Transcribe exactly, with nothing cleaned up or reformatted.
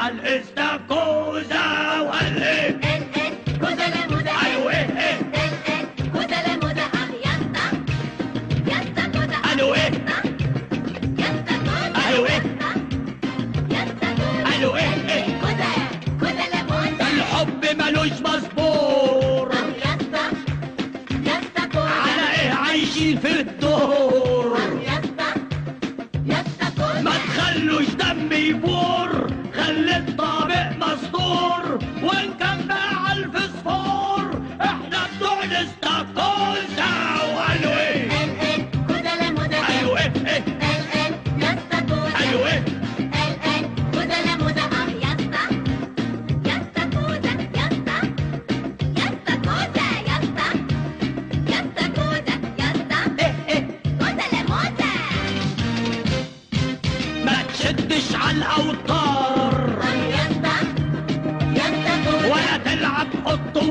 على الاستاكوزا وقال كوزة لموزة قالوا ايه ايه كوزة لموزة اه يسطا يسطا كوزة قالوا ايه يسطا كوزة قالوا ايه يسطا كوزة قالوا ايه ايه كوزة كوزة لموزة الحب ملوش مصبور اه يسطا يسطا كوزة على ايه عايشين في الدور اه يسطا يسطا كوزة ما تخلوش دم يفور خلي الطابق مسطور وان كان مع الفسفور احنا بتوع الاستاكوزا وقالوا ايه كوزة لموزة قالوا ايه ايه يسطا كوزة قالوا ايه كوزة لموزة اه يسطا يسطا كوزة يسطا يسطا كوزة يسطا يسطا كوزة يسطا ايه ايه كوزة لموزة ما تشدش على الاوتار اه يسطا يسطا كوزة ولا تلعب قط